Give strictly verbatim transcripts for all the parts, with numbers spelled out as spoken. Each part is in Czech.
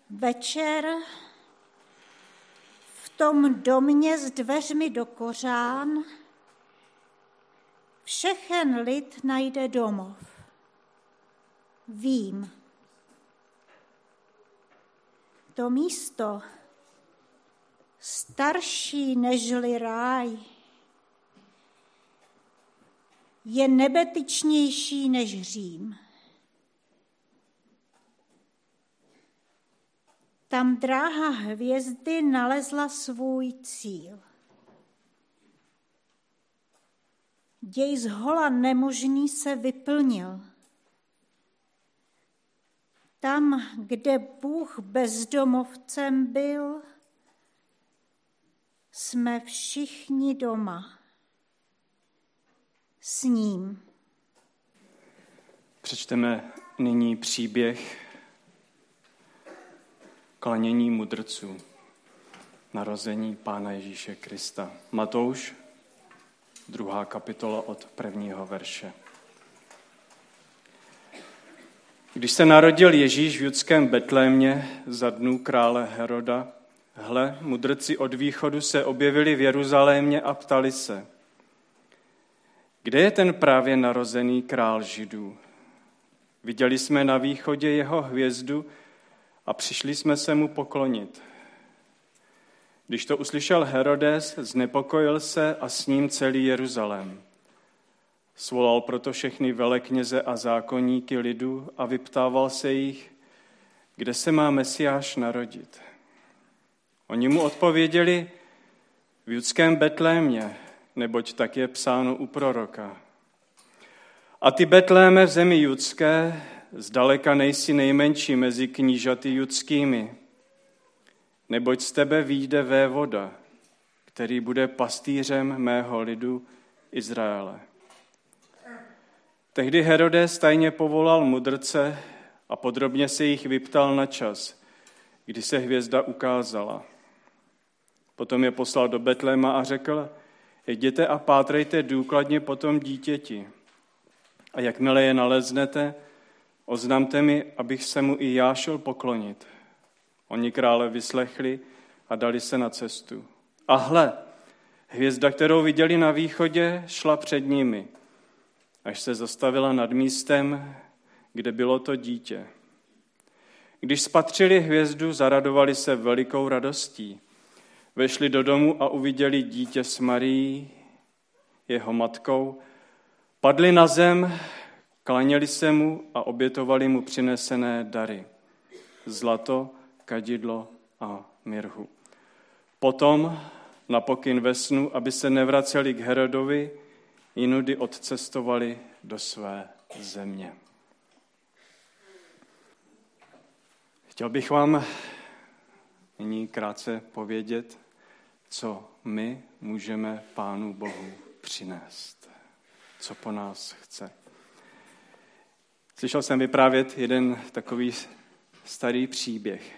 Večer v tom domě s dveřmi do kořán všechen lid najde domov. Vím. To místo, starší nežli ráj, je nebetyčnější než Řím. Tam dráha hvězdy nalezla svůj cíl. Děj zhola nemožný se vyplnil. Tam, kde Bůh bezdomovcem byl, jsme všichni doma. S ním. Přečteme nyní příběh klanění mudrců, narození Pána Ježíše Krista. Matouš, druhá kapitola od prvního verše. Když se narodil Ježíš v judském Betlémě za dnů krále Heroda, hle, mudrci od východu se objevili v Jeruzalémě a ptali se, kde je ten právě narozený král Židů? Viděli jsme na východě jeho hvězdu a přišli jsme se mu poklonit. Když to uslyšel Herodes, znepokojil se a s ním celý Jeruzalém. Svolal proto všechny velekněze a zákonníky lidu a vyptával se jich, kde se má Mesiáš narodit. Oni mu odpověděli, v judském Betlémě, neboť tak je psáno u proroka. A ty, Betléme v zemi judské, zdaleka nejsi nejmenší mezi knížaty judskými, neboť z tebe vyjde vévoda, který bude pastýřem mého lidu Izraele. Tehdy Herodes tajně povolal mudrce a podrobně se jich vyptal na čas, kdy se hvězda ukázala. Potom je poslal do Betléma a řekl, jděte a pátrejte důkladně po tom dítěti. A jakmile je naleznete, oznamte mi, abych se mu i já šel poklonit. Oni krále vyslechli a dali se na cestu. A hle, hvězda, kterou viděli na východě, šla před nimi, až se zastavila nad místem, kde bylo to dítě. Když spatřili hvězdu, zaradovali se velikou radostí. Vešli do domu a uviděli dítě s Marií, jeho matkou, padli na zem, klaněli se mu a obětovali mu přinesené dary. Zlato, kadidlo a mirhu. Potom, na pokyn ve snu, aby se nevraceli k Herodovi, jinudy odcestovali do své země. Chtěl bych vám nyní krátce povědět, co my můžeme Pánu Bohu přinést. Co po nás chce. Slyšel jsem vyprávět jeden takový starý příběh.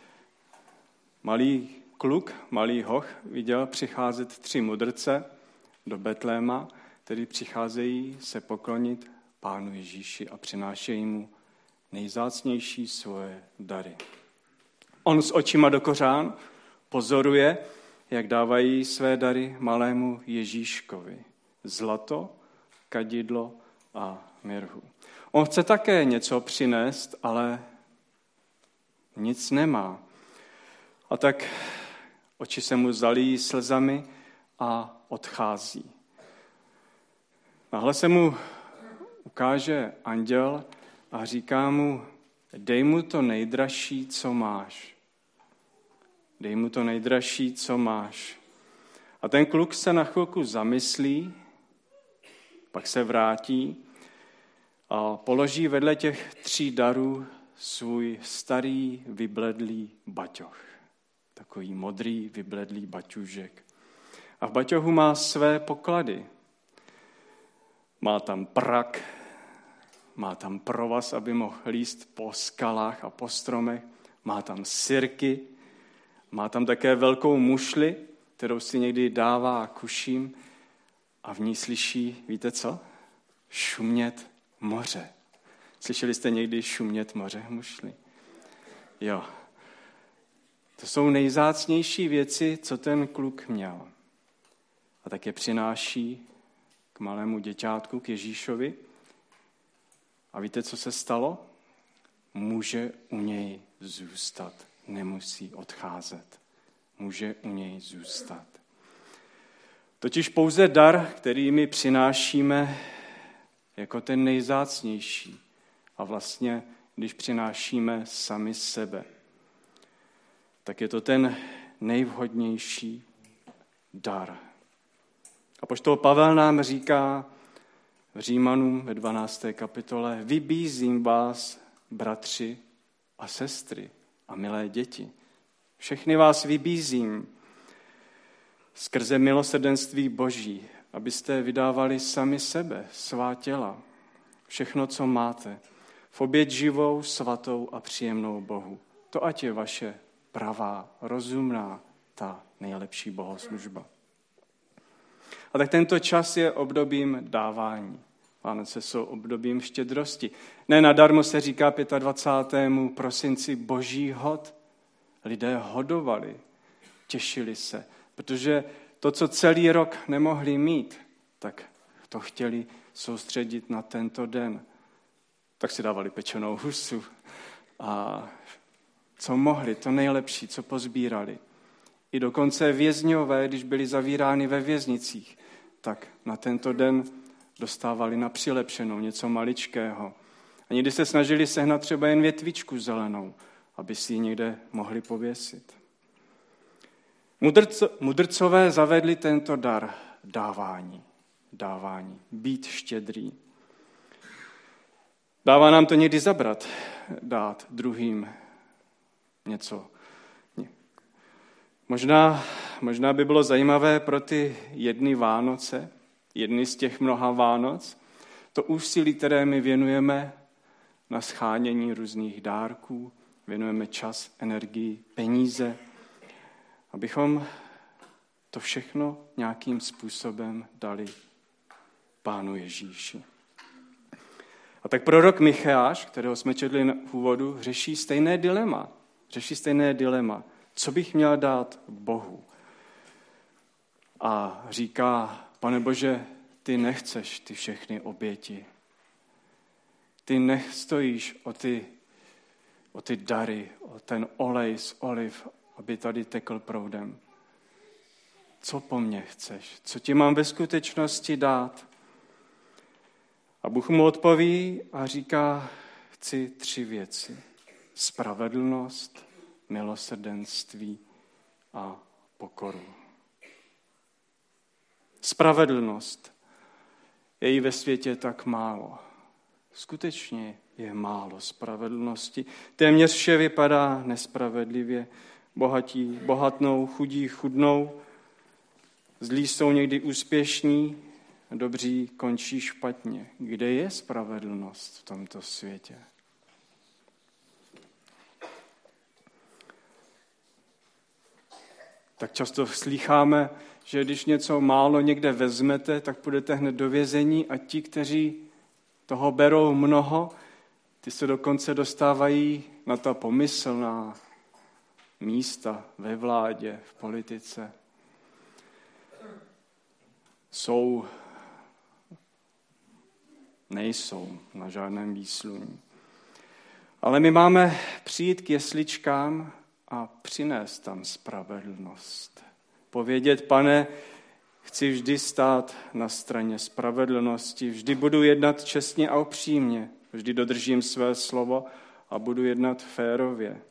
Malý kluk, malý hoch, viděl přicházet tři mudrce do Betléma, kteří přicházejí se poklonit Pánu Ježíši a přinášejí mu nejvzácnější svoje dary. On s očima do kořán pozoruje, jak dávají své dary malému Ježíškovi. Zlato, kadidlo a mirhu. On chce také něco přinést, ale nic nemá. A tak oči se mu zalíjí slzami a odchází. Náhle se mu ukáže anděl a říká mu, dej mu to nejdražší, co máš. Dej mu to nejdražší, co máš. A ten kluk se na chvilku zamyslí, pak se vrátí a položí vedle těch tří darů svůj starý vybledlý baťoch. Takový modrý vybledlý baťůžek. A v baťohu má své poklady. Má tam prak, má tam provaz, aby mohl líst po skalách a po stromech, má tam sirky, má tam také velkou mušli, kterou si někdy dává kuším a v ní slyší, víte co? Šumět moře. Slyšeli jste někdy šumět moře, mušli? Jo. To jsou nejvzácnější věci, co ten kluk měl. A tak je přináší k malému děťátku, k Ježíšovi. A víte, co se stalo? Může u něj zůstat, nemusí odcházet. Může u něj zůstat. Totiž pouze dar, který my přinášíme jako ten nejvzácnější. A vlastně, když přinášíme sami sebe, tak je to ten nejvhodnější dar. Apoštol Pavel nám říká v Římanům ve dvanácté kapitole: vybízím vás, bratři a sestry a milé děti. Všechny vás vybízím skrze milosrdenství Boží, abyste vydávali sami sebe, svá těla, všechno, co máte, v oběť živou, svatou a příjemnou Bohu. To ať je vaše pravá, rozumná, ta nejlepší bohoslužba. A tak tento čas je obdobím dávání. Vánoce jsou obdobím štědrosti. Ne nadarmo se říká dvacátého pátého prosinci Boží hod. Lidé hodovali, těšili se, protože to, co celý rok nemohli mít, tak to chtěli soustředit na tento den. Tak si dávali pečenou husu a co mohli, to nejlepší, co pozbírali. I dokonce vězňové, když byli zavíráni ve věznicích, tak na tento den dostávali na přilepšenou něco maličkého. A někdy se snažili sehnat třeba jen větvičku zelenou, aby si ji někde mohli pověsit. Mudrco, mudrcové zavedli tento dar dávání. Dávání. Být štědrý. Dává nám to někdy zabrat, dát druhým něco. Možná, možná by bylo zajímavé pro ty jedny Vánoce, jedny z těch mnoha Vánoc, to úsilí, které my věnujeme na schánění různých dárků, věnujeme čas, energii, peníze, abychom to všechno nějakým způsobem dali Pánu Ježíši. A tak prorok Micheáš, kterého jsme četli v úvodu, řeší stejné dilema. Řeší stejné dilema. Co bych měl dát Bohu? A říká: Pane Bože, ty nechceš ty všechny oběti. Ty nestojíš o ty, o ty dary, o ten olej z oliv, aby tady tekl proudem. Co po mně chceš? Co ti mám ve skutečnosti dát? A Bůh mu odpoví a říká: chci tři věci. Spravedlnost, milosrdenství a pokoru. Spravedlnost. Je jí ve světě tak málo. Skutečně je málo spravedlnosti. Téměř vše vypadá nespravedlivě. Bohatí bohatnou, chudí chudnou. Zlí jsou někdy úspěšní, dobří končí špatně. Kde je spravedlnost v tomto světě? Tak často slýcháme, že když něco málo někde vezmete, tak půjdete hned do vězení a ti, kteří toho berou mnoho, ty se dokonce dostávají na ta pomyslná místa ve vládě, v politice. Jsou, nejsou na žádném výsluní. Ale my máme přijít k jesličkám a přinést tam spravedlnost. Povědět: Pane, chci vždy stát na straně spravedlnosti, vždy budu jednat čestně a upřímně, vždy dodržím své slovo a budu jednat férově.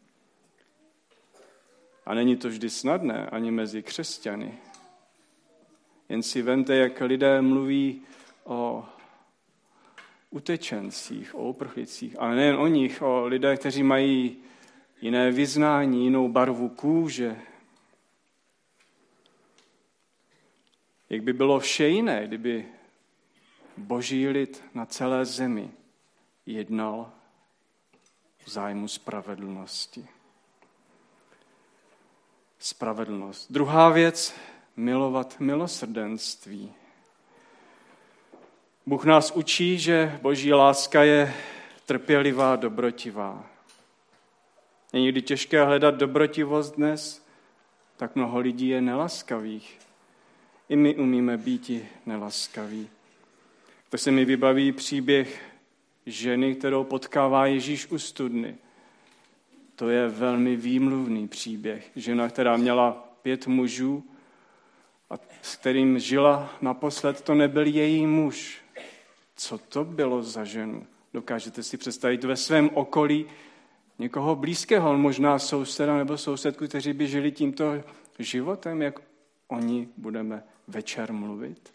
A není to vždy snadné ani mezi křesťany. Jen si vemte, jak lidé mluví o utečencích, o uprchlících, ale nejen o nich, o lidech, kteří mají jiné vyznání, jinou barvu kůže. Jak by bylo vše jiné, kdyby Boží lid na celé zemi jednal v zájmu spravedlnosti. Spravedlnost. Druhá věc, milovat milosrdenství. Bůh nás učí, že Boží láska je trpělivá, dobrotivá. Je někdy těžké hledat dobrotivost dnes, tak mnoho lidí je nelaskavých. I my umíme být nelaskaví. To se mi vybaví příběh ženy, kterou potkává Ježíš u studny. To je velmi výmluvný příběh. Žena, která měla pět mužů a s kterým žila naposled, to nebyl její muž. Co to bylo za ženu? Dokážete si představit ve svém okolí někoho blízkého, možná souseda nebo sousedku, kteří by žili tímto životem, jak o ní budeme večer mluvit?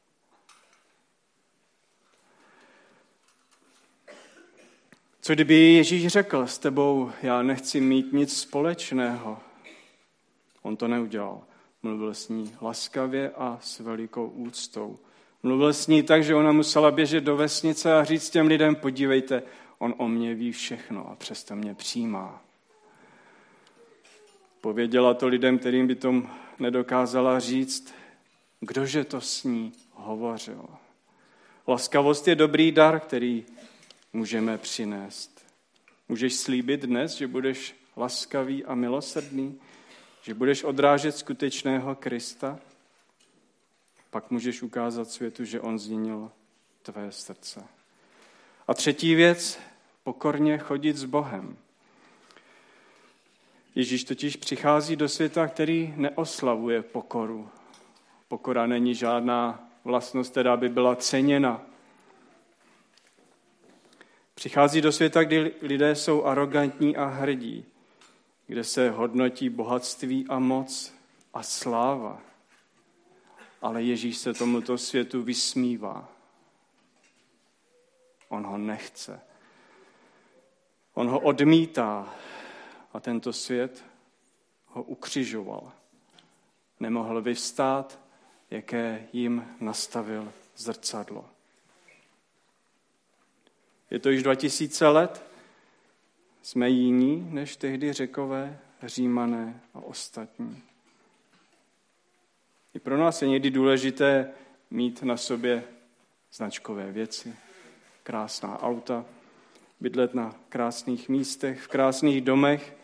Co kdyby Ježíš řekl, s tebou já nechci mít nic společného? On to neudělal. Mluvil s ní laskavě a s velikou úctou. Mluvil s ní tak, že ona musela běžet do vesnice a říct těm lidem, podívejte, on o mě ví všechno a přesto mě přijímá. Pověděla to lidem, kterým by to nedokázala říct, kdože to s ní hovořil. Laskavost je dobrý dar, který můžeme přinést. Můžeš slíbit dnes, že budeš laskavý a milosrdný, že budeš odrážet skutečného Krista, pak můžeš ukázat světu, že on změnil tvé srdce. A třetí věc, pokorně chodit s Bohem. Ježíš totiž přichází do světa, který neoslavuje pokoru. Pokora není žádná vlastnost, která by byla ceněna. Přichází do světa, kdy lidé jsou arrogantní a hrdí, kde se hodnotí bohatství a moc a sláva. Ale Ježíš se tomuto světu vysmívá. On ho nechce. On ho odmítá a tento svět ho ukřižoval. Nemohl vyvstát, jaké jim nastavil zrcadlo. Je to již dva tisíce let, jsme jiní než tehdy Řekové, Římané a ostatní. I pro nás je někdy důležité mít na sobě značkové věci, krásná auta, bydlet na krásných místech, v krásných domech.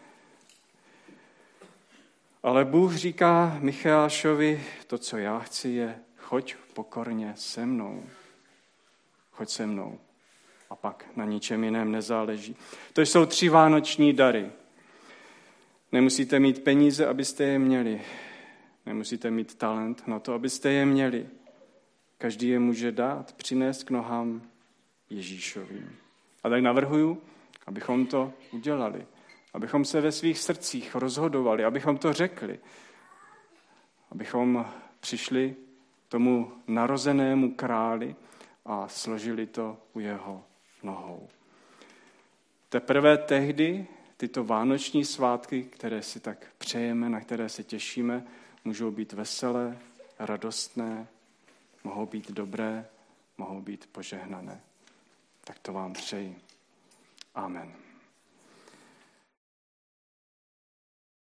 Ale Bůh říká Michášovi, to, co já chci, je choď pokorně se mnou. Choď se mnou. A pak na ničem jiném nezáleží. To jsou tři vánoční dary. Nemusíte mít peníze, abyste je měli. Nemusíte mít talent na to, abyste je měli. Každý je může dát, přinést k nohám Ježíšovým. A tak navrhuju, abychom to udělali. Abychom se ve svých srdcích rozhodovali, abychom to řekli. Abychom přišli tomu narozenému králi a složili to u jeho nohou. Teprve tehdy tyto vánoční svátky, které si tak přejeme, na které se těšíme, můžou být veselé, radostné, mohou být dobré, mohou být požehnané. Tak to vám přeji. Amen.